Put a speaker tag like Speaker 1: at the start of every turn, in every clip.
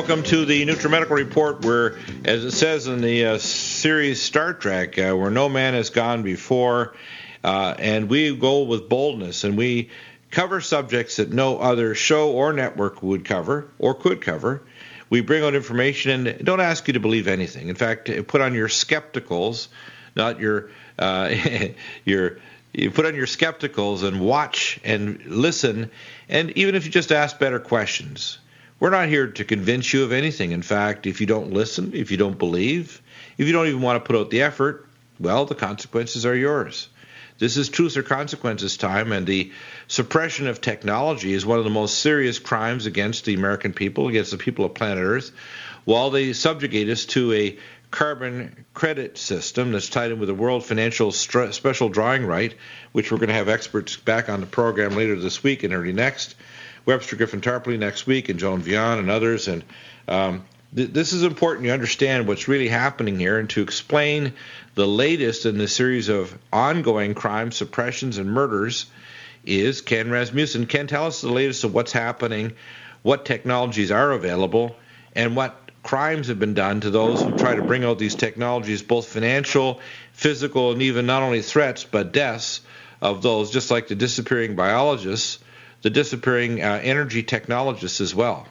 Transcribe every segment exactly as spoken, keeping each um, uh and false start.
Speaker 1: welcome to the NutriMedical Report, where, as it says in the uh, series Star Trek, uh, where no man has gone before, uh, and we go with boldness, and we cover subjects that no other show or network would cover or could cover. We bring out information and don't ask you to believe anything. In fact, put on your skepticals, not your uh, your. You put on your skepticals and watch and listen, and even if you just ask better questions. We're not here to convince you of anything. In fact, if you don't listen, if you don't believe, if you don't even want to put out the effort, well, the consequences are yours. This is truth or consequences time, and the suppression of technology is one of the most serious crimes against the American people, against the people of planet Earth, while they subjugate us to a carbon credit system that's tied in with the World Financial St- Special Drawing Right, which we're going to have experts back on the program later this week and early next. Webster Griffin Tarpley next week, and Joan Vian and others. And um, th- this is important you understand what's really happening here, and to explain the latest in the series of ongoing crime suppressions and murders is Ken Rasmussen. Ken, tell us the latest of what's happening, what technologies are available, and what crimes have been done to those who try to bring out these technologies, both financial, physical, and even not only threats, but deaths of those, just like the disappearing biologists, the disappearing uh, energy technologists as well.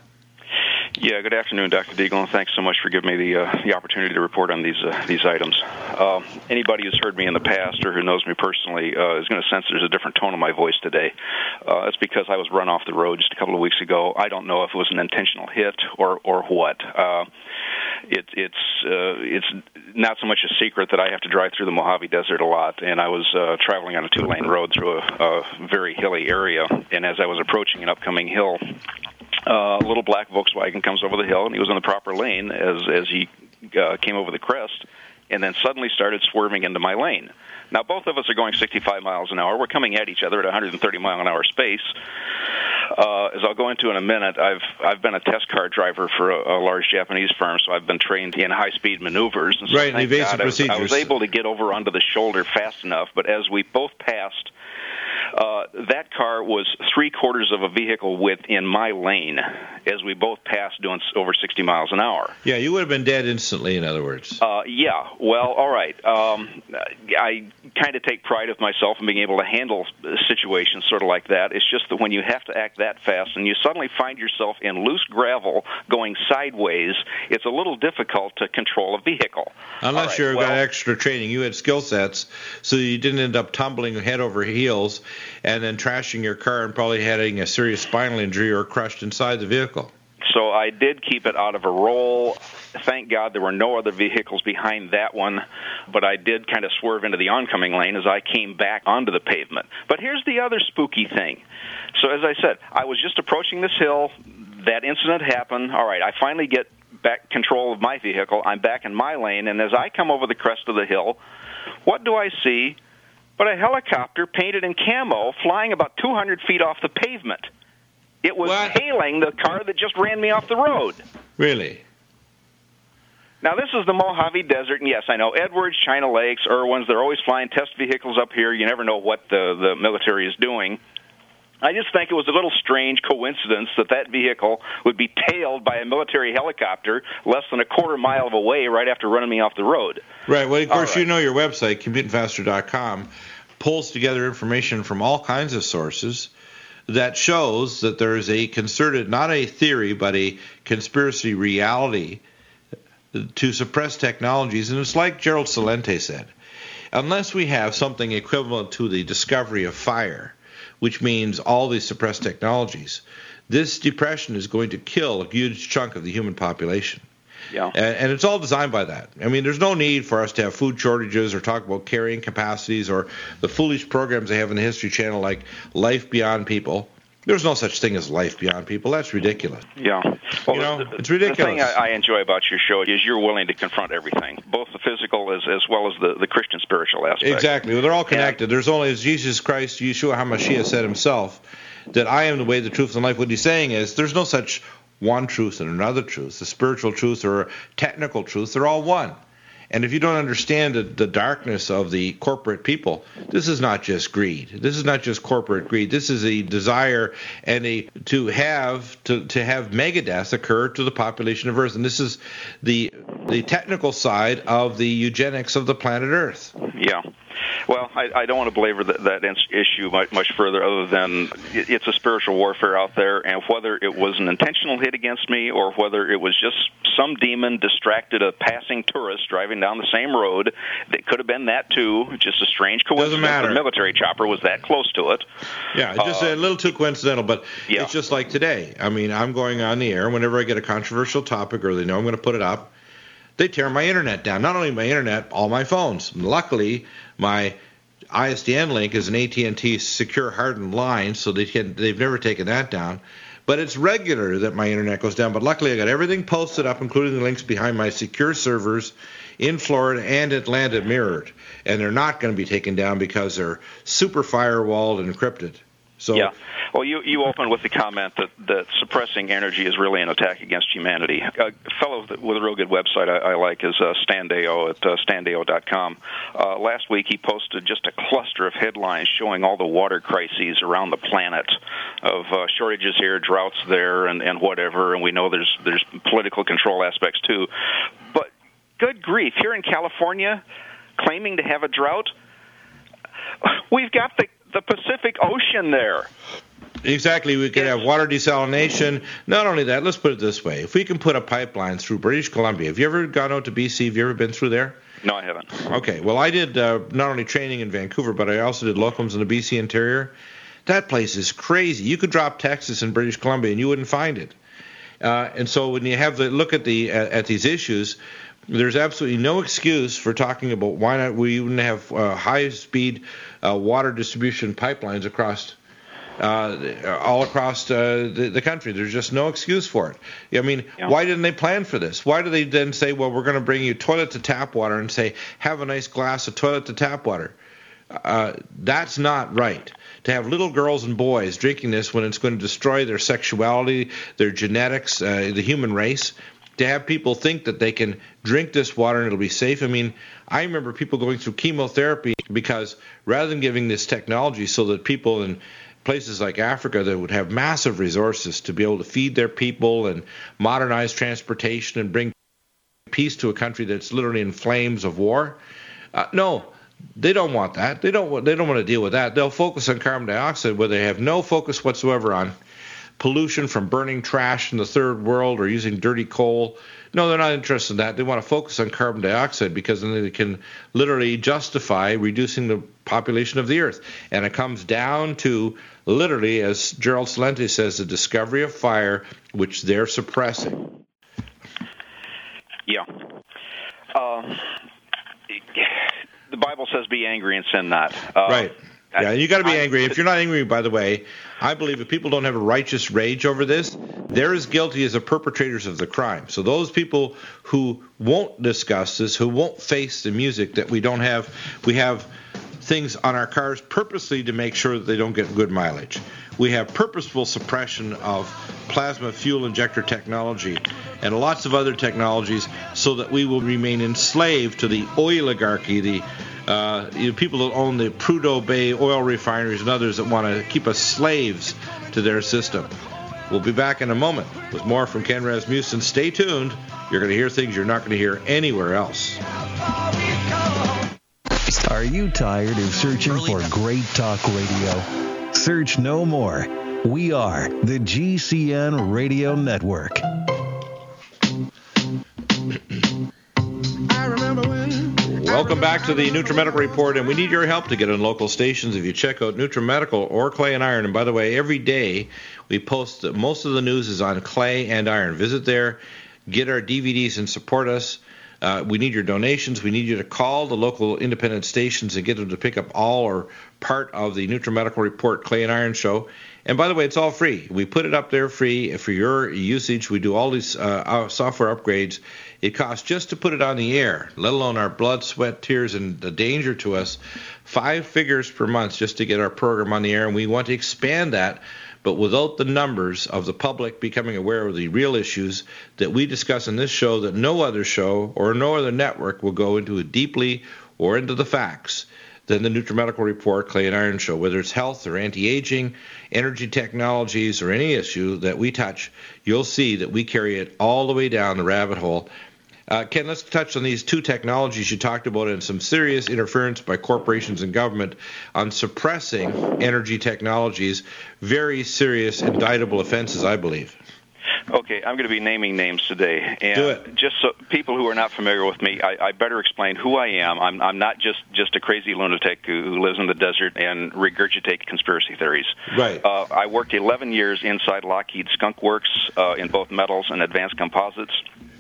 Speaker 2: Yeah, good afternoon, Doctor Deagle, and thanks so much for giving me the uh, the opportunity to report on these uh, these items. Uh, anybody who's heard me in the past or who knows me personally uh, is going to sense there's a different tone in my voice today. Uh, it's because I was run off the road just a couple of weeks ago. I don't know if it was an intentional hit or or what. Uh, it, it's uh, it's not so much a secret that I have to drive through the Mojave Desert a lot, and I was uh, traveling on a two-lane road through a, a very hilly area, and as I was approaching an upcoming hill, Uh, a little black Volkswagen comes over the hill, and he was in the proper lane as as he uh, came over the crest, and then suddenly started swerving into my lane. Now, both of us are going sixty-five miles an hour. We're coming at each other at one hundred thirty mile an hour space. Uh, as I'll go into in a minute, I've I've been a test car driver for a, a large Japanese firm, so I've been trained in high-speed maneuvers. And so
Speaker 1: right,
Speaker 2: thank
Speaker 1: evasive
Speaker 2: God, I was,
Speaker 1: procedures.
Speaker 2: I was able to get over onto the shoulder fast enough, but as we both passed, Uh, that car was three quarters of a vehicle width in my lane as we both passed doing over sixty miles an hour.
Speaker 1: Yeah, you would have been dead instantly, in other words.
Speaker 2: Uh, yeah, well, all right. Um, I kind of take pride of myself in being able to handle situations sort of like that. It's just that when you have to act that fast and you suddenly find yourself in loose gravel going sideways, it's a little difficult to control a vehicle.
Speaker 1: Unless
Speaker 2: right,
Speaker 1: you've
Speaker 2: well,
Speaker 1: got extra training. You had skill sets, so you didn't end up tumbling head over heels and then trashing your car and probably having a serious spinal injury or crushed inside the vehicle.
Speaker 2: So I did keep it out of a roll. Thank God there were no other vehicles behind that one, but I did kind of swerve into the oncoming lane as I came back onto the pavement. But here's the other spooky thing. So as I said, I was just approaching this hill. That incident happened. All right, I finally get back control of my vehicle. I'm back in my lane, and as I come over the crest of the hill, what do I see but a helicopter painted in camo flying about two hundred feet off the pavement? It was
Speaker 1: what?
Speaker 2: hailing the car that just ran me off the road.
Speaker 1: Really?
Speaker 2: Now, this is the Mojave Desert, and yes, I know Edwards, China Lakes, Irwins, they're always flying test vehicles up here. You never know what the, the military is doing. I just think it was a little strange coincidence that that vehicle would be tailed by a military helicopter less than a quarter mile away right after running me off the road.
Speaker 1: Right. Well, of course,
Speaker 2: right.
Speaker 1: You know your website, computing faster dot com, pulls together information from all kinds of sources that shows that there is a concerted, not a theory, but a conspiracy reality to suppress technologies. And it's like Gerald Celente said, unless we have something equivalent to the discovery of fire, which means all these suppressed technologies, this depression is going to kill a huge chunk of the human population.
Speaker 2: Yeah.
Speaker 1: And, and it's all designed by that. I mean, there's no need for us to have food shortages or talk about carrying capacities or the foolish programs they have in the History Channel like Life Beyond People. There's no such thing as life beyond people. That's ridiculous.
Speaker 2: Yeah. Well,
Speaker 1: you know,
Speaker 2: the,
Speaker 1: it's ridiculous.
Speaker 2: The thing I, I enjoy about your show is you're willing to confront everything, both the physical as, as well as the, the Christian spiritual aspect.
Speaker 1: Exactly. Well, they're all connected. And there's only, as Jesus Christ, Yeshua HaMashiach said himself, that I am the way, the truth, and life. What he's saying is there's no such one truth and another truth. The spiritual truth or technical truth, they're all one. And if you don't understand the, the darkness of the corporate people, this is not just greed. This is not just corporate greed. This is a desire and a to have to, to have mega deaths occur to the population of Earth. And this is the the technical side of the eugenics of the planet Earth.
Speaker 2: Yeah. Well, I, I don't want to belabor that, that issue much, much further other than it's a spiritual warfare out there, and whether it was an intentional hit against me or whether it was just some demon distracted a passing tourist driving down the same road, that could have been that too, just a strange coincidence.
Speaker 1: Doesn't matter.
Speaker 2: The military chopper was that close to it.
Speaker 1: Yeah, just uh, a little too coincidental, but yeah. It's just like today. I mean, I'm going on the air whenever I get a controversial topic or they know I'm going to put it up. They tear my internet down. Not only my internet, all my phones. Luckily, my I S D N link is an A T and T secure hardened line, so they can, they've never taken that down. But it's regular that my internet goes down. But luckily, I got everything posted up, including the links behind my secure servers in Florida and Atlanta mirrored. And they're not going to be taken down because they're super firewalled and encrypted. So,
Speaker 2: yeah. Well, you, you opened with the comment that, that suppressing energy is really an attack against humanity. A fellow with a real good website I, I like is uh, Stan Deyo at uh, stan deyo dot com. Uh, last week he posted just a cluster of headlines showing all the water crises around the planet, of uh, shortages here, droughts there, and, and whatever. And we know there's there's political control aspects too. But good grief, here in California, claiming to have a drought, we've got the the Pacific Ocean there.
Speaker 1: Exactly. We could have water desalination. Not only that, let's put it this way. If we can put a pipeline through British Columbia, have you ever gone out to B C? Have you ever been through there?
Speaker 2: No, I haven't.
Speaker 1: Okay. Well, I did uh, not only training in Vancouver, but I also did locums in the B C interior. That place is crazy. You could drop Texas and British Columbia and you wouldn't find it. Uh, and so when you have the look at the at, at these issues, there's absolutely no excuse for talking about why not we wouldn't have uh, high-speed uh, water distribution pipelines across uh, all across uh, the, the country. There's just no excuse for it. I mean, yeah. Why didn't they plan for this? Why do they then say, well, we're going to bring you toilet to tap water and say, have a nice glass of toilet to tap water? Uh, that's not right. To have little girls and boys drinking this when it's going to destroy their sexuality, their genetics, uh, the human race. To have people think that they can drink this water and it'll be safe. I mean, I remember people going through chemotherapy because rather than giving this technology so that people in places like Africa that would have massive resources to be able to feed their people and modernize transportation and bring peace to a country that's literally in flames of war, uh, no, they don't want that. They don't. They don't want to deal with that. They'll focus on carbon dioxide, where they have no focus whatsoever on pollution from burning trash in the third world or using dirty coal. No, they're not interested in that. They want to focus on carbon dioxide because then they can literally justify reducing the population of the earth. And it comes down to literally, as Gerald Celente says, the discovery of fire, which they're suppressing.
Speaker 2: Yeah. Um, the Bible says be angry and sin not. Uh,
Speaker 1: right. Yeah, you got to be angry. If you're not angry, by the way, I believe if people don't have a righteous rage over this, they're as guilty as the perpetrators of the crime. So those people who won't discuss this, who won't face the music that we don't have, we have things on our cars purposely to make sure that they don't get good mileage. We have purposeful suppression of plasma fuel injector technology and lots of other technologies so that we will remain enslaved to the oligarchy, the Uh, you know, people that own the Prudhoe Bay oil refineries and others that want to keep us slaves to their system. We'll be back in a moment with more from Ken Rasmussen. Stay tuned. You're going to hear things you're not going to hear anywhere else.
Speaker 3: Are you tired of searching for great talk radio? Search no more. We are the G C N Radio Network.
Speaker 1: Welcome back to the NutriMedical Report, and we need your help to get on local stations. If you check out NutriMedical or Clay and Iron, and by the way, every day we post most of the news is on Clay and Iron. Visit there, get our D V Ds, and support us. Uh, we need your donations. We need you to call the local independent stations and get them to pick up all or part of the NutriMedical Report Clay and Iron show. And by the way, it's all free. We put it up there free for your usage. We do all these uh, software upgrades. It costs just to put it on the air, let alone our blood, sweat, tears, and the danger to us, five figures per month just to get our program on the air. And we want to expand that but without the numbers of the public becoming aware of the real issues that we discuss in this show, that no other show or no other network will go into it deeply or into the facts than the NutriMedical Report, Clay and Iron Show. Whether it's health or anti-aging, energy technologies, or any issue that we touch, you'll see that we carry it all the way down the rabbit hole. Uh, Ken, let's touch on these two technologies you talked about and some serious interference by corporations and government on suppressing energy technologies. Very serious, indictable offenses, I believe.
Speaker 2: Okay, I'm going to be naming names today, and
Speaker 1: Do it.
Speaker 2: just so people who are not familiar with me, I, I better explain who I am. I'm, I'm not just, just a crazy lunatic who, who lives in the desert and regurgitates conspiracy theories.
Speaker 1: Right.
Speaker 2: Uh, I worked eleven years inside Lockheed Skunk Works uh, in both metals and advanced composites.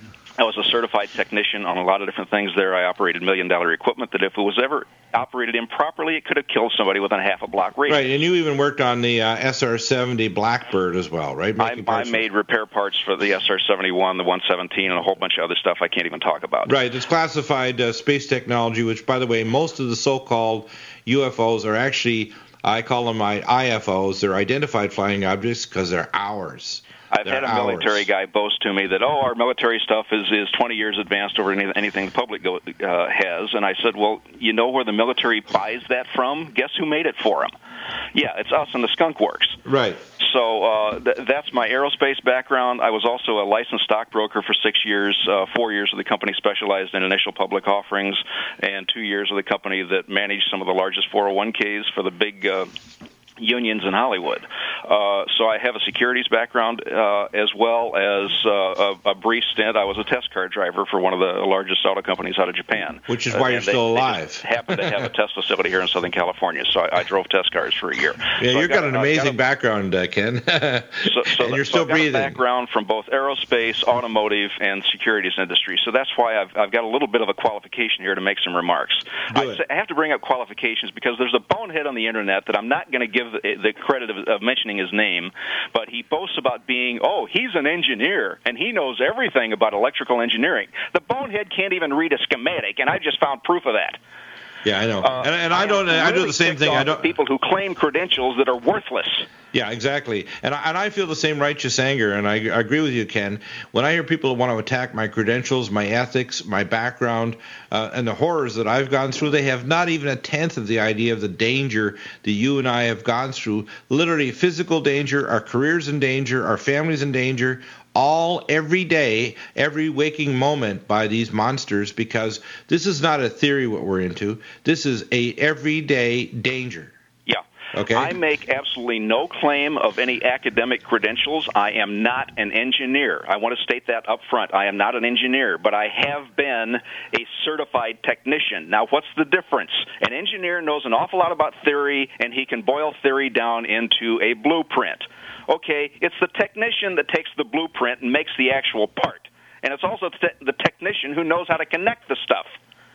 Speaker 2: I was a certified technician on a lot of different things there. I operated million-dollar equipment that if it was ever operated improperly, it could have killed somebody within a half a block radius.
Speaker 1: Right, and you even worked on the uh, S R seventy Blackbird as well, right?
Speaker 2: I, I made repair parts for the S R seventy-one, the one seventeen, and a whole bunch of other stuff I can't even talk about.
Speaker 1: Right, it's classified uh, space technology, which, by the way, most of the so-called U F Os are actually, I call them my I F Os. They're identified flying objects because they're ours.
Speaker 2: I've had a military guy boast to me that, oh, our military stuff is, is twenty years advanced over any, anything the public go, uh, has. And I said, well, you know where the military buys that from? Guess who made it for them? Yeah, it's us in the Skunk Works.
Speaker 1: Right.
Speaker 2: So uh, th- that's my aerospace background. I was also a licensed stockbroker for six years. Uh, four years of the company specialized in initial public offerings, and two years of the company that managed some of the largest four oh one Ks for the big uh, unions in Hollywood. Uh, so I have a securities background uh, as well as uh, a, a brief stint. I was a test car driver for one of the largest auto companies out of Japan.
Speaker 1: Which is why uh, you're still
Speaker 2: they,
Speaker 1: alive.
Speaker 2: They just happened to have a test facility here in Southern California, so I, I drove test cars for a year.
Speaker 1: Yeah,
Speaker 2: so
Speaker 1: you've got, got an amazing
Speaker 2: got a,
Speaker 1: background, uh, Ken.
Speaker 2: so, so
Speaker 1: and you're
Speaker 2: so
Speaker 1: still
Speaker 2: I've got
Speaker 1: breathing.
Speaker 2: A background from both aerospace, automotive, and securities industry. So that's why I've, I've got a little bit of a qualification here to make some remarks. I, I have to bring up qualifications because there's a bonehead on the internet that I'm not going to give the, the credit of, of mentioning his name, but he boasts about being, oh, he's an engineer, and he knows everything about electrical engineering. The bonehead can't even read a schematic, and I just found proof of that.
Speaker 1: Yeah, I know.
Speaker 2: Uh,
Speaker 1: and, and I don't.
Speaker 2: I,
Speaker 1: I do
Speaker 2: really
Speaker 1: the same thing. I don't.
Speaker 2: People who claim credentials that are worthless.
Speaker 1: Yeah, exactly. And I, and I feel the same righteous anger, and I, I agree with you, Ken. When I hear people want to attack my credentials, my ethics, my background, uh, and the horrors that I've gone through, they have not even a tenth of the idea of the danger that you and I have gone through. Literally physical danger, our careers in danger, our families in danger, all every day, every waking moment by these monsters, because this is not a theory what we're into. This is a everyday danger.
Speaker 2: Yeah.
Speaker 1: Okay.
Speaker 2: I make absolutely no claim of any academic credentials. I am not an engineer. I want to state that up front. I am not an engineer, but I have been a certified technician. Now, what's the difference? An engineer knows an awful lot about theory, and he can boil theory down into a blueprint. Okay, it's the technician that takes the blueprint and makes the actual part. And it's also the technician who knows how to connect the stuff.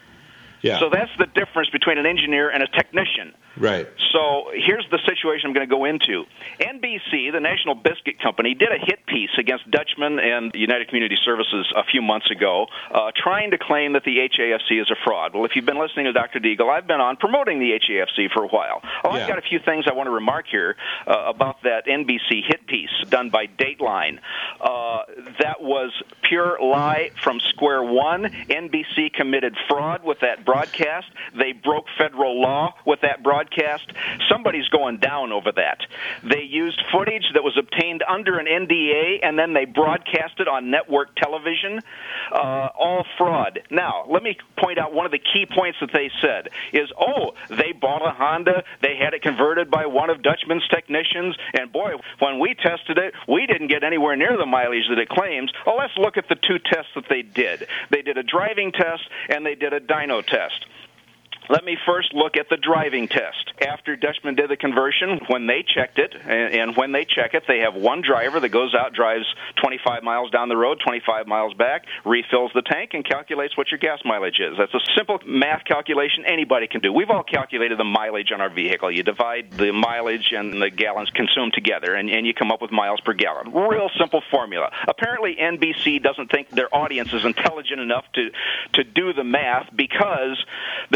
Speaker 1: Yeah.
Speaker 2: So that's the difference between an engineer and a technician.
Speaker 1: Right.
Speaker 2: So here's the situation I'm going to go into. N B C, the National Biscuit Company, did a hit piece against Dutchman and United Community Services a few months ago, uh, trying to claim that the H A F C is a fraud. Well, if you've been listening to Doctor Deagle, I've been on promoting the H A F C for a while. Oh,
Speaker 1: yeah.
Speaker 2: I've got a few things I want to remark here uh, about that N B C hit piece done by Dateline. Uh, that was pure lie from square one. N B C committed fraud with that broadcast. They broke federal law with that broadcast. Somebody's going down over that. They used footage that was obtained under an N D A, and then they broadcast it on network television. Uh, all fraud. Now, let me point out one of the key points that they said is, oh, they bought a Honda, they had it converted by one of Dutchman's technicians, and boy, when we tested it, we didn't get anywhere near the mileage that it claims. Oh, let's look at the two tests that they did. They did a driving test, and they did a dyno test. Let me first look at the driving test. After Dutchman did the conversion, when they checked it, and, and when they check it, they have one driver that goes out, drives twenty-five miles down the road, twenty-five miles back, refills the tank, and calculates what your gas mileage is. That's a simple math calculation anybody can do. We've all calculated the mileage on our vehicle. You divide the mileage and the gallons consumed together, and, and you come up with miles per gallon. Real simple formula. Apparently, N B C doesn't think their audience is intelligent enough to, to do the math because the people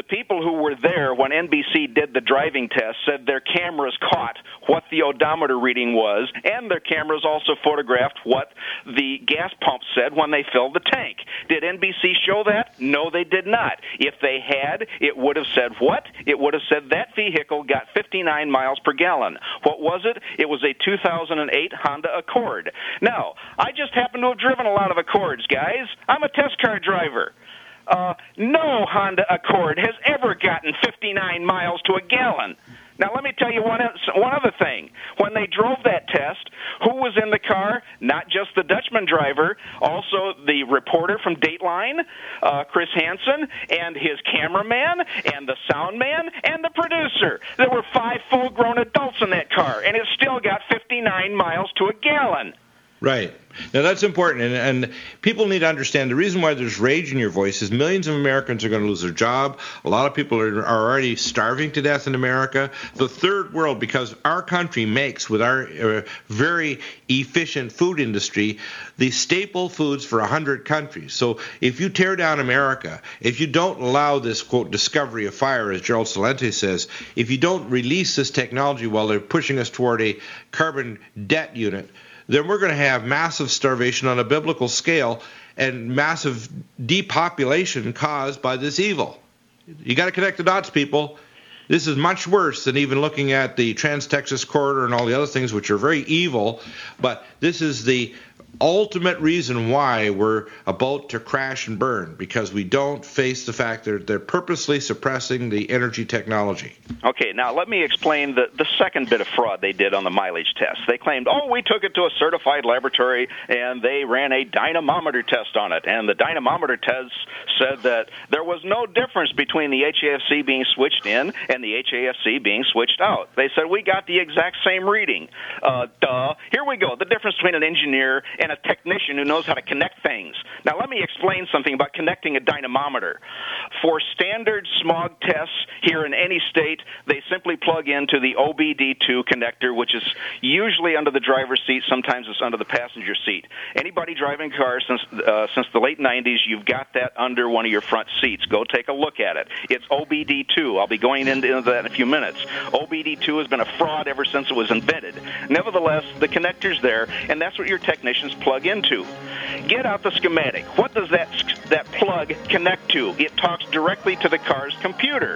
Speaker 2: people who were there when N B C did the driving test said their cameras caught what the odometer reading was, and their cameras also photographed what the gas pump said when they filled the tank. Did N B C show that? No, they did not. If they had, it would have said what? It would have said that vehicle got fifty-nine miles per gallon. What was it? It was a two thousand eight Honda Accord. Now, I just happen to have driven a lot of Accords, guys. I'm a test car driver. Uh, no Honda Accord has ever gotten fifty-nine miles to a gallon. Now, let me tell you one, one other thing. When they drove that test, who was in the car? Not just the Dutchman driver, also the reporter from Dateline, uh, Chris Hansen, and his cameraman, and the sound man, and the producer. There were five full-grown adults in that car, and it still got fifty-nine miles to a gallon.
Speaker 1: Right. Now, that's important, and, and people need to understand the reason why there's rage in your voice is millions of Americans are going to lose their job. A lot of people are, are already starving to death in America. The third world, because our country makes, with our uh, very efficient food industry, the staple foods for one hundred countries. So if you tear down America, if you don't allow this, quote, discovery of fire, as Gerald Celente says, if you don't release this technology while they're pushing us toward a carbon debt unit, then we're going to have massive starvation on a biblical scale and massive depopulation caused by this evil. You got to connect the dots, people. This is much worse than even looking at the Trans-Texas Corridor and all the other things, which are very evil. But this is the ultimate reason why we're about to crash and burn, because we don't face the fact that they're purposely suppressing the energy technology.
Speaker 2: Okay, now let me explain the, the second bit of fraud they did on the mileage test. They claimed, oh, we took it to a certified laboratory, and they ran a dynamometer test on it, and the dynamometer test said that there was no difference between the H A F C being switched in and the H A F C being switched out. They said, we got the exact same reading. Uh, duh. Here we go, the difference between an engineer and a technician who knows how to connect things. Now, let me explain something about connecting a dynamometer. For standard smog tests here in any state, they simply plug into the O B D two connector, which is usually under the driver's seat. Sometimes it's under the passenger seat. Anybody driving cars since uh, since the late nineties, you've got that under one of your front seats. Go take a look at it. It's O B D two. I'll be going into that in a few minutes. O B D two has been a fraud ever since it was invented. Nevertheless, the connector's there, and that's what your technicians plug into. Get out the schematic. What does that that plug connect to? It talks directly to the car's computer.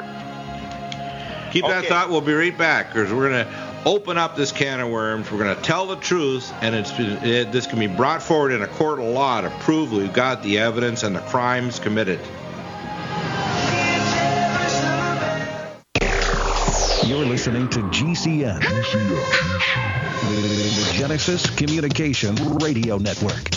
Speaker 1: Keep
Speaker 2: okay.
Speaker 1: that thought. We'll be right back, because we're going to open up this can of worms. We're going to tell the truth, and it's it, this can be brought forward in a court of law to prove we've got the evidence and the crimes committed.
Speaker 3: You're listening to G C N, G C N. The, the Genesis Communication Radio Network.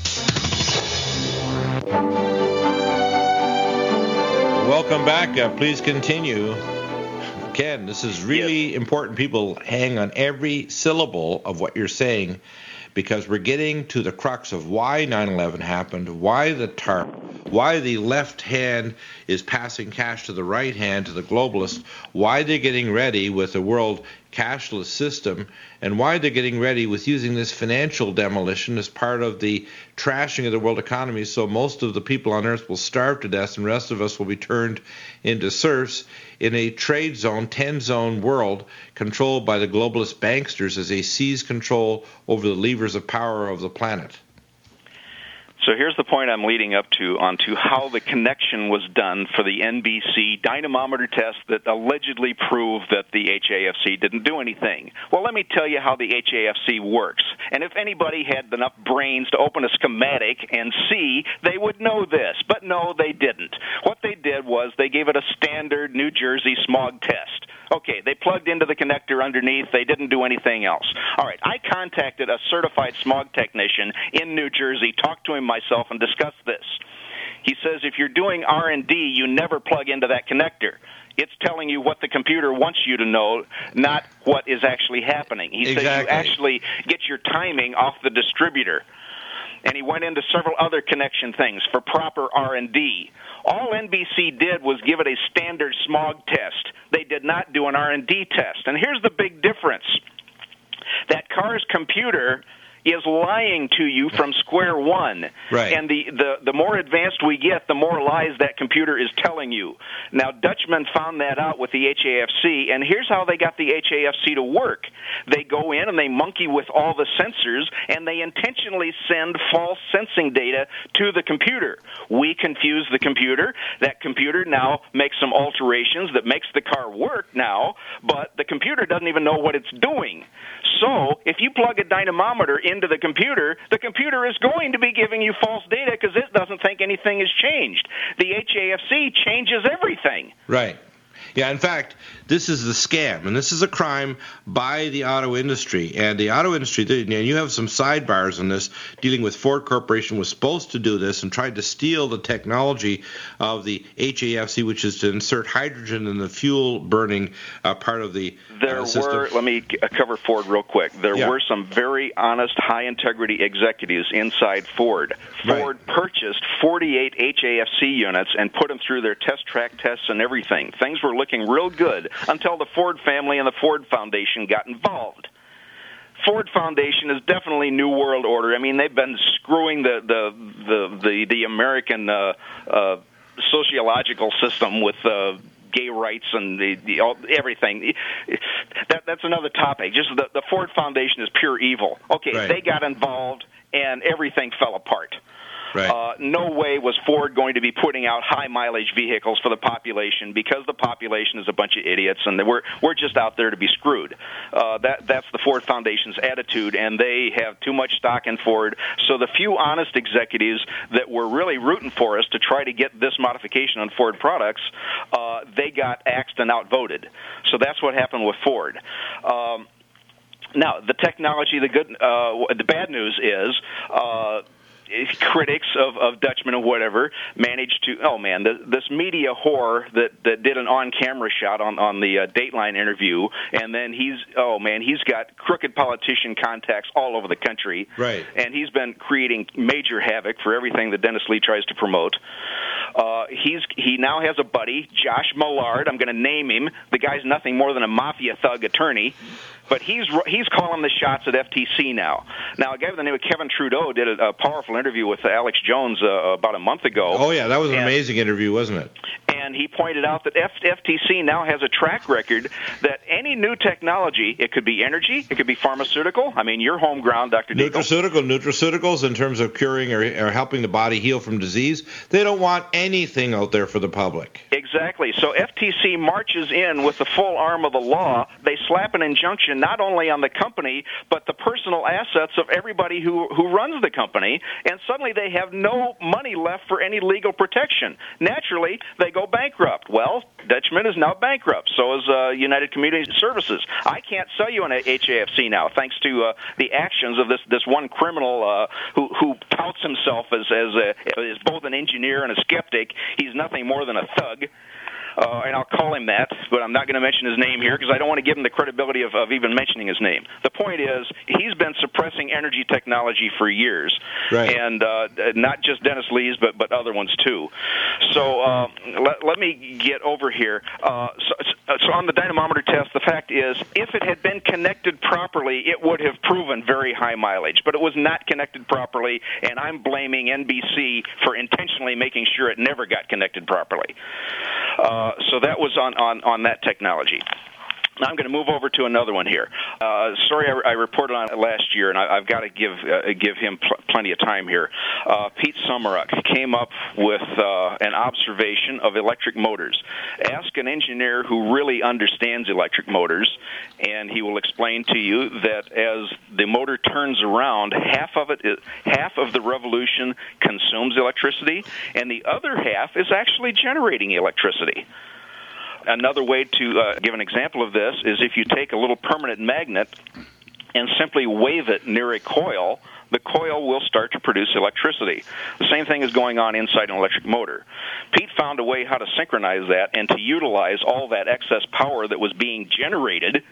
Speaker 1: Welcome back. Uh, please continue. Ken, this is really yes. important. People hang on every syllable of what you're saying, because we're getting to the crux of why nine eleven happened, why the TARP, why the left hand is passing cash to the right hand, to the globalists, why they're getting ready with a world cashless system, and why they're getting ready with using this financial demolition as part of the trashing of the world economy, so most of the people on earth will starve to death and the rest of us will be turned into serfs in a trade zone, ten-zone world controlled by the globalist banksters as they seize control over the levers of power of the planet.
Speaker 2: So here's the point I'm leading up to onto how the connection was done for the N B C dynamometer test that allegedly proved that the H A F C didn't do anything. Well, let me tell you how the H A F C works. And if anybody had enough brains to open a schematic and see, they would know this. But no, they didn't. What they did was they gave it a standard New Jersey smog test. Okay, they plugged into the connector underneath. They didn't do anything else. All right, I contacted a certified smog technician in New Jersey, talked to him myself, and discussed this. He says if you're doing R and D, you never plug into that connector. It's telling you what the computer wants you to know, not what is actually happening. He
Speaker 1: exactly.
Speaker 2: says you actually get your timing off the distributor. And he went into several other connection things for proper R and D. All N B C did was give it a standard smog test. They did not do an R and D test. And here's the big difference. That car's computer is lying to you from square one.
Speaker 1: Right.
Speaker 2: And the, the, the more advanced we get, the more lies that computer is telling you. Now, Dutchman found that out with the H A F C, and here's how they got the H A F C to work. They go in and they monkey with all the sensors, and they intentionally send false sensing data to the computer. We confuse the computer. That computer now makes some alterations that makes the car work now, but the computer doesn't even know what it's doing. So if you plug a dynamometer into the computer, the computer is going to be giving you false data because it doesn't think anything has changed. The H A F C changes everything.
Speaker 1: Right. Yeah, in fact, this is the scam, and this is a crime by the auto industry. And the auto industry, and you have some sidebars on this, dealing with Ford Corporation was supposed to do this and tried to steal the technology of the H A F C, which is to insert hydrogen in the fuel-burning uh, part of the
Speaker 2: There
Speaker 1: uh, system.
Speaker 2: were, let me cover Ford real quick. There
Speaker 1: Yeah.
Speaker 2: were some very honest, high-integrity executives inside Ford. Ford
Speaker 1: Right.
Speaker 2: purchased forty-eight H A F C units and put them through their test track tests and everything. Things were looking real good until the Ford family and the Ford Foundation got involved. Ford Foundation is definitely New World Order. I mean, they've been screwing the the the the, the American uh, uh, sociological system with uh, gay rights and the, the all, everything. That that's another topic. Just the, the Ford Foundation is pure evil. Okay,
Speaker 1: Right.
Speaker 2: they got involved and everything fell apart.
Speaker 1: Right.
Speaker 2: Uh, no way was Ford going to be putting out high-mileage vehicles for the population because the population is a bunch of idiots, and we're we're just out there to be screwed. Uh, that that's the Ford Foundation's attitude, and they have too much stock in Ford. So the few honest executives that were really rooting for us to try to get this modification on Ford products, uh, they got axed and outvoted. So that's what happened with Ford. Um, now, the technology, the good, uh, the bad news is. Uh, critics of, of Dutchman or whatever managed to, oh man, the, this media whore that, that did an on-camera shot on, on the uh, Dateline interview, and then he's, oh man, he's got crooked politician contacts all over the country.
Speaker 1: Right.
Speaker 2: And he's been creating major havoc for everything that Dennis Lee tries to promote. Uh, he's he now has a buddy, Josh Millard. I'm going to name him. The guy's nothing more than a mafia thug attorney. But he's he's calling the shots at F T C now. Now, a guy by the name of Kevin Trudeau did a, a powerful interview with Alex Jones uh, about a month ago.
Speaker 1: Oh, yeah, that was an
Speaker 2: and,
Speaker 1: amazing interview, wasn't it?
Speaker 2: And he pointed out that F- FTC now has a track record that any new technology, it could be energy, it could be pharmaceutical. I mean, your home ground, Doctor Deagle.
Speaker 1: Nutraceutical, nutraceuticals in terms of curing or, or helping the body heal from disease. They don't want anything out there for the public.
Speaker 2: Exactly. So F T C marches in with the full arm of the law. They slap an injunction not only on the company, but the personal assets of everybody who, who runs the company, and suddenly they have no money left for any legal protection. Naturally, they go bankrupt. Well, Dutchman is now bankrupt. So is uh, United Community Services. I can't sell you an H A F C now, thanks to uh, the actions of this, this one criminal uh, who, who touts himself as, as, a, as both an engineer and a skeptic. He's nothing more than a thug. Uh, and I'll call him that, but I'm not going to mention his name here because I don't want to give him the credibility of, of even mentioning his name. The point is, he's been suppressing energy technology for years,
Speaker 1: right.
Speaker 2: and uh, not just Dennis Lee's, but but other ones too. So uh, let, let me get over here. Uh, so, so on the dynamometer test, the fact is, if it had been connected properly, it would have proven very high mileage, but it was not connected properly, and I'm blaming N B C for intentionally making sure it never got connected properly. Uh, so that was on, on, on that technology. Now I'm going to move over to another one here. Uh, sorry, I, I reported on it last year, and I, I've got to give uh, give him pl- plenty of time here. Uh, Pete Summeruck came up with uh, an observation of electric motors. Ask an engineer who really understands electric motors, and he will explain to you that as the motor turns around, half of it, is, half of the revolution consumes electricity, and the other half is actually generating electricity. Another way to uh, give an example of this is if you take a little permanent magnet and simply wave it near a coil, the coil will start to produce electricity. The same thing is going on inside an electric motor. Pete found a way how to synchronize that and to utilize all that excess power that was being generated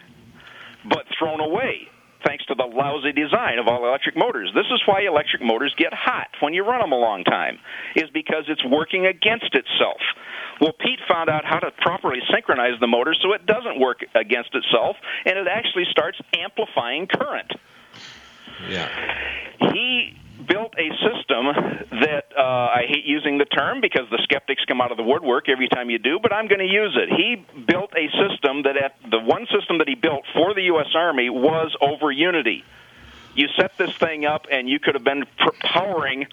Speaker 2: but thrown away, thanks to the lousy design of all electric motors. This is why electric motors get hot when you run them a long time, is because it's working against itself. Well, Pete found out how to properly synchronize the motor so it doesn't work against itself, and it actually starts amplifying current.
Speaker 1: Yeah.
Speaker 2: He built a system that uh, I hate using the term because the skeptics come out of the woodwork every time you do, but I'm going to use it. He built a system that at the one system that he built for the U S Army was over Unity. You set this thing up, and you could have been powering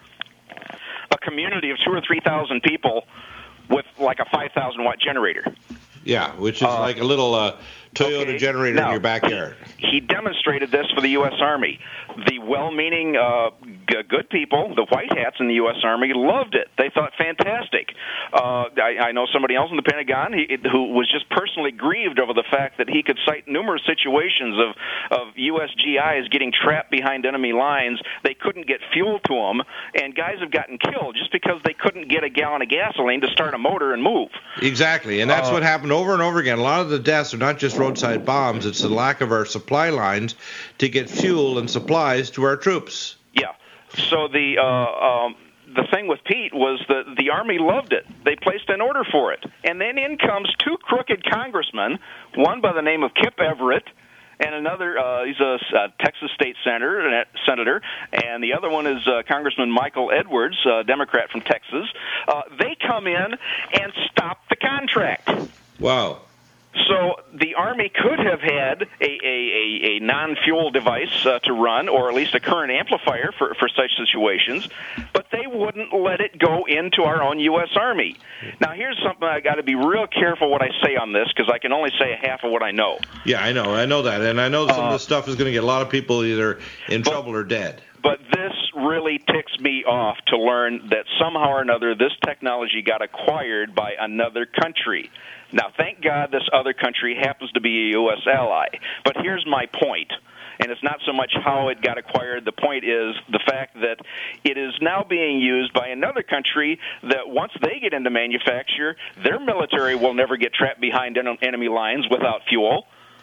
Speaker 2: a community of two or three thousand people with like a five thousand watt generator.
Speaker 1: Yeah, which is uh, like a little uh, Toyota okay. generator now, in your backyard.
Speaker 2: He demonstrated this for the U S Army. The well-meaning, uh, g- good people, the white hats in the U S Army, loved it. They thought fantastic. Uh, I, I know somebody else in the Pentagon he, who was just personally grieved over the fact that he could cite numerous situations of, of U S G Is getting trapped behind enemy lines. They couldn't get fuel to them, and guys have gotten killed just because they couldn't get a gallon of gasoline to start a motor and move.
Speaker 1: Exactly, and that's
Speaker 2: uh,
Speaker 1: what happened over and over again. A lot of the deaths are not just roadside bombs, it's the lack of our supply lines to get fuel and supplies to our troops.
Speaker 2: Yeah. So the uh, um, the thing with Pete was that the Army loved it. They placed an order for it. And then in comes two crooked congressmen, one by the name of Kip Everett, and another, uh, he's a uh, Texas state senator, senator, and the other one is uh, Congressman Michael Edwards, a Democrat from Texas. Uh, they come in and stop the contract.
Speaker 1: Wow.
Speaker 2: So the Army could have had a, a, a, a non-fuel device uh, to run, or at least a current amplifier for, for such situations, but they wouldn't let it go into our own U S Army. Now, here's something I got to be real careful what I say on this, because I can only say half of what I know.
Speaker 1: Yeah, I know. I know that, and I know some uh, of this stuff is going to get a lot of people either in
Speaker 2: but,
Speaker 1: trouble or dead.
Speaker 2: But this really ticks me off to learn that somehow or another this technology got acquired by another country. Now, thank God this other country happens to be a U S ally. But here's my point, and it's not so much how it got acquired. The point is the fact that it is now being used by another country that once they get into manufacture, their military will never get trapped behind enemy lines without fuel.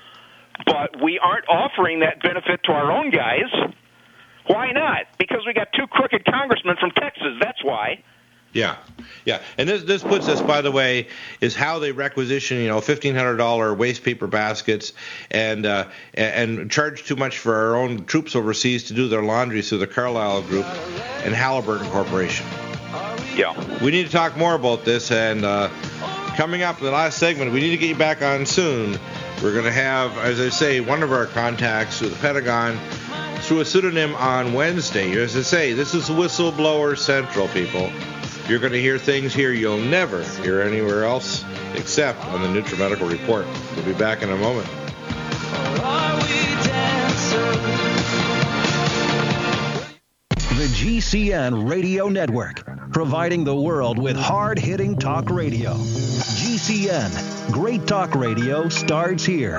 Speaker 2: But we aren't offering that benefit to our own guys. Why not? Because we got two crooked congressmen from Texas, that's why.
Speaker 1: Yeah, yeah, and this this puts us, by the way, is how they requisition, you know, fifteen hundred dollars waste paper baskets and uh, and charge too much for our own troops overseas to do their laundry through the Carlyle Group and Halliburton Corporation.
Speaker 2: Yeah,
Speaker 1: we need to talk more about this, and uh, coming up in the last segment, we need to get you back on soon. We're going to have, as I say, one of our contacts with the Pentagon through a pseudonym on Wednesday. As I say, this is Whistleblower Central, people. You're going to hear things here you'll never hear anywhere else except on the NutriMedical Report. We'll be back in a moment.
Speaker 3: The G C N Radio Network, providing the world with hard-hitting talk radio. G C N, great talk radio starts here.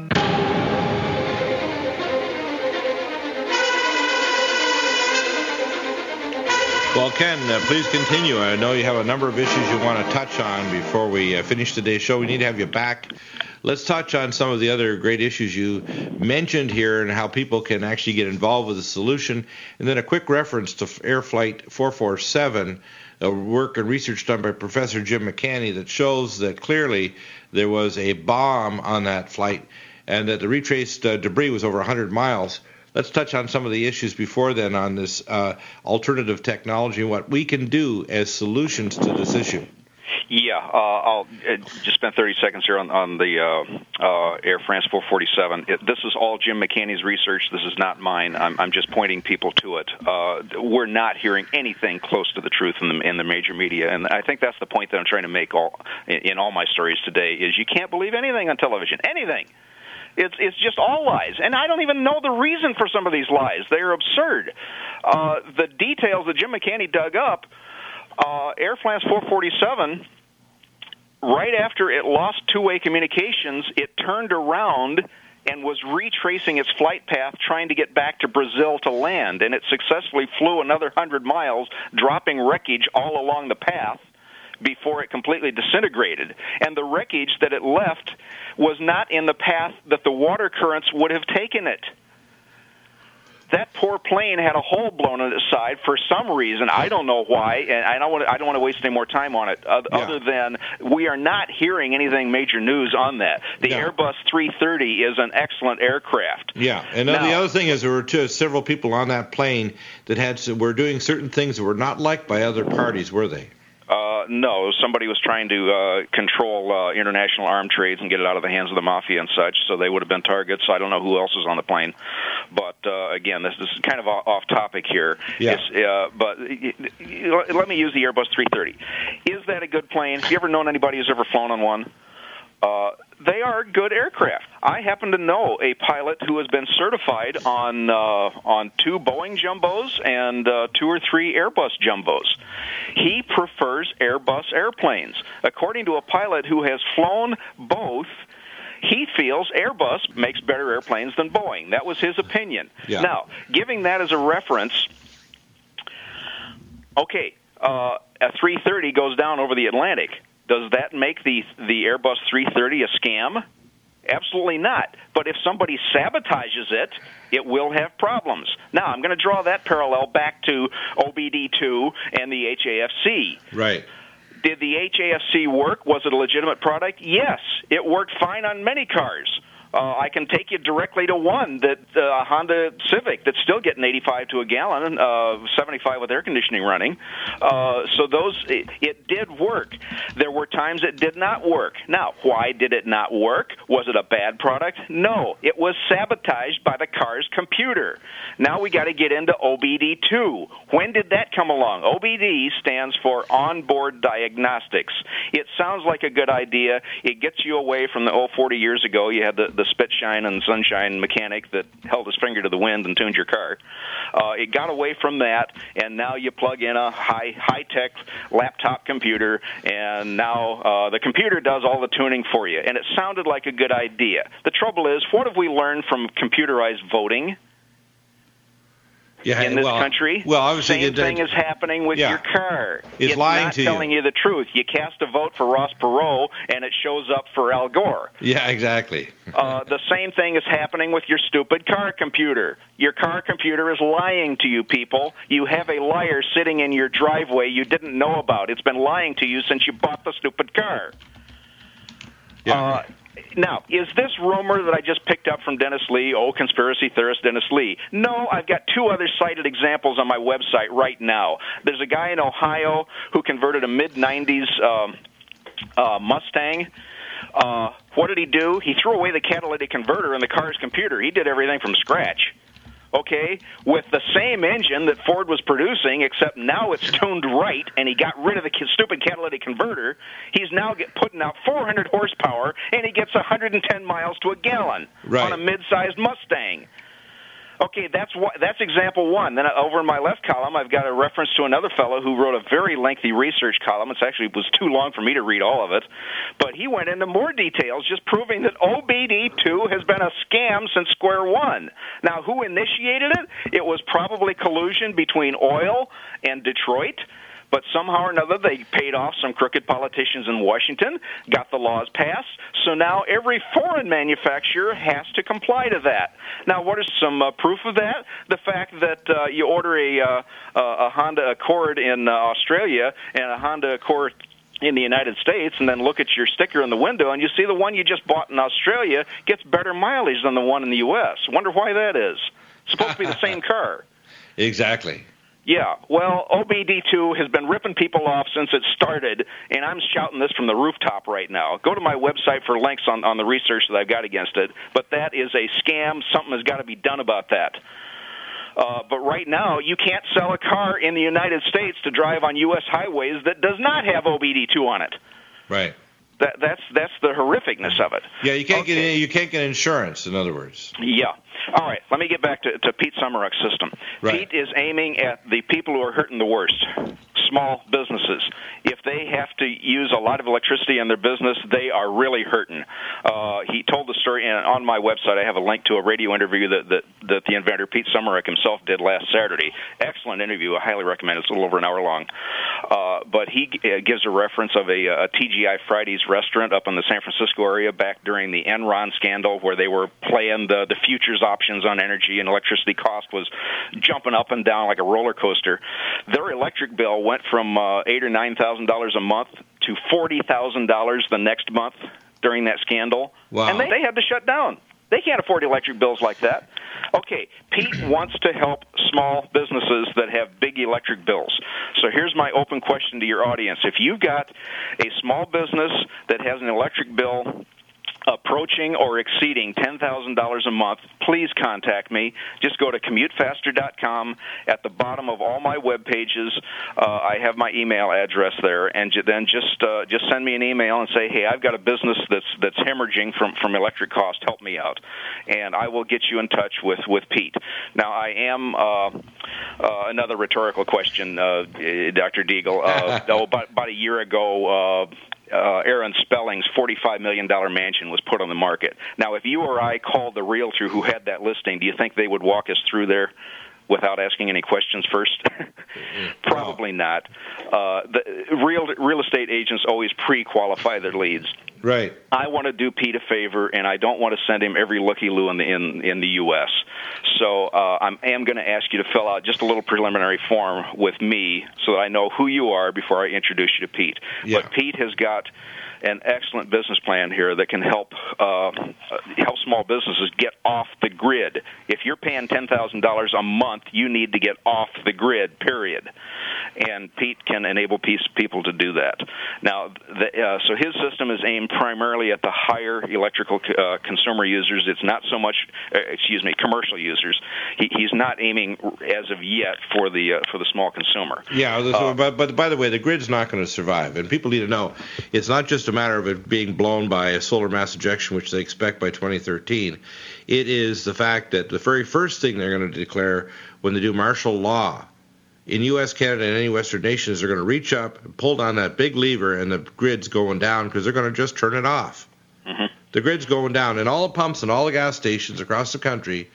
Speaker 1: Well, Ken, uh, please continue. I know you have a number of issues you want to touch on before we uh, finish today's show. We need to have you back. Let's touch on some of the other great issues you mentioned here and how people can actually get involved with the solution. And then a quick reference to Air Flight four forty-seven, a work and research done by Professor Jim McCanney that shows that clearly there was a bomb on that flight and that the retraced uh, debris was over one hundred miles. Let's touch on some of the issues before then on this uh, alternative technology and what we can do as solutions to this issue.
Speaker 2: Yeah, uh, I'll uh, just spend thirty seconds here on, on the uh, uh, Air France four forty-seven. It, this is all Jim McCanney's research. This is not mine. I'm, I'm just pointing people to it. Uh, we're not hearing anything close to the truth in the, in the major media, and I think that's the point that I'm trying to make all in, in all my stories today, is you can't believe anything on television, anything. It's it's just all lies, and I don't even know the reason for some of these lies. They are absurd. Uh, the details that Jim McCanney dug up, uh, Air France four forty-seven, right after it lost two-way communications, it turned around and was retracing its flight path, trying to get back to Brazil to land, and it successfully flew another one hundred miles, dropping wreckage all along the path before it completely disintegrated. And the wreckage that it left was not in the path that the water currents would have taken it. that poor plane had a hole blown in its side for some reason. I don't know why, and I don't want to, I don't want to waste any more time on it. Other,
Speaker 1: yeah.
Speaker 2: other than we are not hearing anything major news on that. The
Speaker 1: no.
Speaker 2: Airbus three thirty is an excellent aircraft.
Speaker 1: Yeah, and now, the other thing is there were two, several people on that plane that had were doing certain things that were not liked by other parties, were they?
Speaker 2: Uh, no, somebody was trying to uh, control uh, international arm trades and get it out of the hands of the mafia and such, so they would have been targets. I don't know who else was on the plane. But, uh, again, this, this is kind of off topic here.
Speaker 1: Yeah.
Speaker 2: Uh, but let me use the Airbus three thirty. Is that a good plane? Have you ever known anybody who's ever flown on one? Uh, they are good aircraft. I happen to know a pilot who has been certified on uh, on two Boeing jumbos and uh, two or three Airbus jumbos. He prefers Airbus airplanes. According to a pilot who has flown both, he feels Airbus makes better airplanes than Boeing. That was his opinion.
Speaker 1: Yeah.
Speaker 2: Now, giving that as a reference, okay, uh, a three thirty goes down over the Atlantic. Does that make the the Airbus three thirty a scam? Absolutely not. But if somebody sabotages it, it will have problems. Now, I'm going to draw that parallel back to O B D two and the H A F C.
Speaker 1: Right.
Speaker 2: Did the H A F C work? Was it a legitimate product? Yes. It worked fine on many cars. Uh, I can take you directly to one, that uh, Honda Civic, that's still getting eighty-five to a gallon, uh, seventy-five with air conditioning running. Uh, so those, it, it did work. There were times it did not work. Now, why did it not work? Was it a bad product? No. It was sabotaged by the car's computer. Now we got to get into O B D two. When did that come along? O B D stands for Onboard Diagnostics. It sounds like a good idea. It gets you away from the, oh, forty years ago, you had the, the spit shine and sunshine mechanic that held his finger to the wind and tuned your car. Uh, it got away from that, and now you plug in a high high tech laptop computer, and now uh, the computer does all the tuning for you. And it sounded like a good idea. The trouble is, what have we learned from computerized voting?
Speaker 1: Yeah,
Speaker 2: in this
Speaker 1: well,
Speaker 2: country?
Speaker 1: Well, obviously,
Speaker 2: same
Speaker 1: it,
Speaker 2: thing is happening with
Speaker 1: yeah.
Speaker 2: your car.
Speaker 1: It's,
Speaker 2: it's
Speaker 1: lying
Speaker 2: not
Speaker 1: to
Speaker 2: telling
Speaker 1: you.
Speaker 2: you the truth. You cast a vote for Ross Perot, and it shows up for Al Gore.
Speaker 1: Yeah, exactly.
Speaker 2: uh, the same thing is happening with your stupid car computer. Your car computer is lying to you, people. You have a liar sitting in your driveway you didn't know about. It's been lying to you since you bought the stupid car.
Speaker 1: Yeah.
Speaker 2: Uh, Now, is this rumor that I just picked up from Dennis Lee, oh, conspiracy theorist Dennis Lee? No, I've got two other cited examples on my website right now. There's a guy in Ohio who converted a mid nineties um, uh, Mustang. Uh, what did he do? He threw away the catalytic converter in the car's computer. He did everything from scratch. Okay, with the same engine that Ford was producing, except now it's tuned right, and he got rid of the stupid catalytic converter. He's now get, putting out four hundred horsepower, and he gets one hundred ten miles to a gallon
Speaker 1: right.
Speaker 2: on a mid-sized Mustang. Okay, that's what, that's example one. Then over in my left column, I've got a reference to another fellow who wrote a very lengthy research column. It's actually it was too long for me to read all of it, but he went into more details, just proving that O B D two has been a scam since square one. Now, who initiated it? It was probably collusion between oil and Detroit. But somehow or another, they paid off some crooked politicians in Washington, got the laws passed, so now every foreign manufacturer has to comply to that. Now, what is some uh, proof of that? The fact that uh, you order a, uh, a Honda Accord in uh, Australia and a Honda Accord in the United States, and then look at your sticker in the window, and you see the one you just bought in Australia gets better mileage than the one in the U S Wonder why that is. It's supposed to be the same car.
Speaker 1: Exactly.
Speaker 2: Yeah, well, O B D two has been ripping people off since it started, and I'm shouting this from the rooftop right now. Go to my website for links on, on the research that I've got against it, but that is a scam. Something has got to be done about that. Uh, but right now, you can't sell a car in the United States to drive on U S highways that does not have O B D two on it.
Speaker 1: Right.
Speaker 2: That, that's that's the horrificness of it.
Speaker 1: Yeah, you can't
Speaker 2: okay.
Speaker 1: get you can't get insurance. In other words.
Speaker 2: Yeah. All right. Let me get back to, to Pete Summeruk's system.
Speaker 1: Right.
Speaker 2: Pete is aiming at the people who are hurting the worst. small businesses. If they have to use a lot of electricity in their business, they are really hurting. Uh, he told the story, and on my website I have a link to a radio interview that, that, that the inventor, Pete Summerek himself, did last Saturday. Excellent interview. I highly recommend it. It's a little over an hour long. Uh, but he uh, gives a reference of a, a T G I Fridays restaurant up in the San Francisco area back during the Enron scandal, where they were playing the, the futures options on energy, and electricity cost was jumping up and down like a roller coaster. Their electric bill went from uh, eight or nine thousand dollars a month to forty thousand dollars the next month during that scandal.
Speaker 1: Wow.
Speaker 2: And they, they had to shut down. They can't afford electric bills like that. Okay, Pete wants to help small businesses that have big electric bills. So here's my open question to your audience. If you've got a small business that has an electric bill approaching or exceeding ten thousand dollars a month, please contact me. Just go to commute faster dot com. At the bottom of all my web pages, uh, I have my email address there, and j- then just uh, just send me an email and say, hey, I've got a business that's that's hemorrhaging from, from electric cost. Help me out. And I will get you in touch with, with Pete. Now, I am uh, uh, another rhetorical question, uh, Doctor Deagle. Uh, oh, about, about a year ago, uh, Uh, Aaron Spelling's forty-five million dollars mansion was put on the market. Now, if you or I called the realtor who had that listing, do you think they would walk us through there without asking any questions first? Probably not. Uh, the real real estate agents always pre-qualify their leads.
Speaker 1: Right.
Speaker 2: I want to do Pete a favor, and I don't want to send him every looky-loo in the in, in the U S So uh, I am going to ask you to fill out just a little preliminary form with me so that I know who you are before I introduce you to Pete.
Speaker 1: Yeah.
Speaker 2: But Pete has got an excellent business plan here that can help uh, help small businesses get off the grid. If you're paying ten thousand dollars a month, you need to get off the grid, period. And Pete can enable people to do that. Now, the, uh, so his system is aimed primarily at the higher electrical uh, consumer users. It's not so much, uh, excuse me, commercial users. He, he's not aiming as of yet for the uh, for the small consumer.
Speaker 1: Yeah, uh, but, but by the way, the grid's not going to survive, and people need to know it's not just a matter of it being blown by a solar mass ejection, which they expect by twenty thirteen. It is the fact that the very first thing they're going to declare when they do martial law in U S, Canada, and any Western nations, they're going to reach up and pull down that big lever, and the grid's going down because they're going to just turn it off. Mm-hmm. The grid's going down, and all the pumps and all the gas stations across the country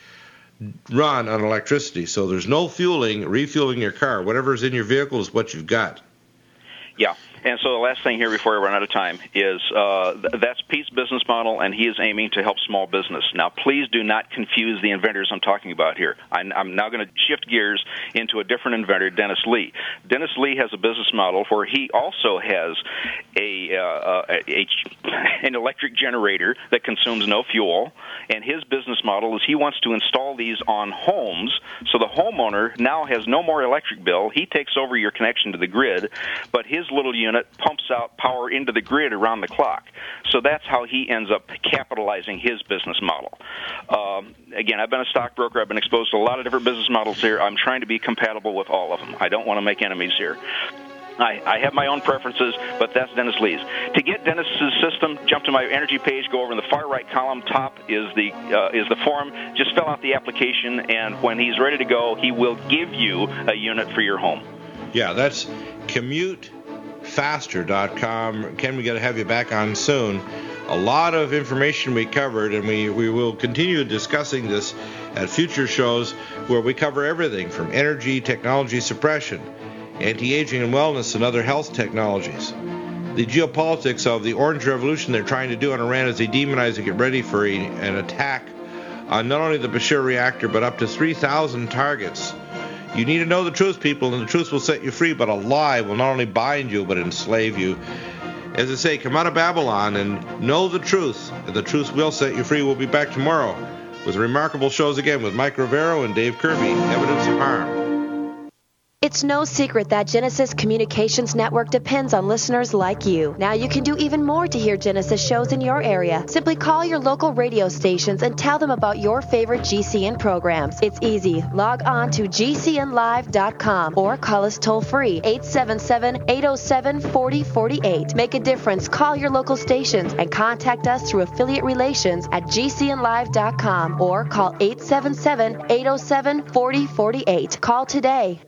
Speaker 1: run on electricity. So there's no fueling, refueling your car. Whatever's in your vehicle is what you've got.
Speaker 2: Yeah. And so the last thing here before I run out of time is uh, th- that's Pete's business model, and he is aiming to help small business. Now, please do not confuse the inventors I'm talking about here. I, I'm now going to shift gears into a different inventor, Dennis Lee. Dennis Lee has a business model where he also has a, uh, a, a an electric generator that consumes no fuel, and his business model is he wants to install these on homes, so the homeowner now has no more electric bill. He takes over your connection to the grid, but his little unit pumps out power into the grid around the clock. So that's how he ends up capitalizing his business model. Um, again, I've been a stockbroker. I've been exposed to a lot of different business models here. I'm trying to be compatible with all of them. I don't want to make enemies here. I, I have my own preferences, but that's Dennis Lee's. To get Dennis's system, jump to my energy page, go over in the far right column, top is the uh, is the form. Just fill out the application, and when he's ready to go, he will give you a unit for your home.
Speaker 1: Yeah, that's commute faster dot com. Ken, we got to have you back on soon. A lot of information we covered, and we, we will continue discussing this at future shows where we cover everything from energy, technology suppression, anti-aging and wellness, and other health technologies. The geopolitics of the Orange Revolution they're trying to do on Iran as they demonize and get ready for a, an attack on not only the Bashir reactor, but up to three thousand targets. You need to know the truth, people, and the truth will set you free, but a lie will not only bind you, but enslave you. As I say, come out of Babylon and know the truth, and the truth will set you free. We'll be back tomorrow with remarkable shows again with Mike Rivero and Dave Kirby, Evidence of Harm.
Speaker 4: It's no secret that Genesis Communications Network depends on listeners like you. Now you can do even more to hear Genesis shows in your area. Simply call your local radio stations and tell them about your favorite G C N programs. It's easy. Log on to G C N live dot com or call us toll-free, eight seven seven, eight oh seven, four oh four eight. Make a difference. Call your local stations and contact us through affiliate relations at G C N live dot com or call eight seven seven, eight oh seven, four oh four eight. Call today.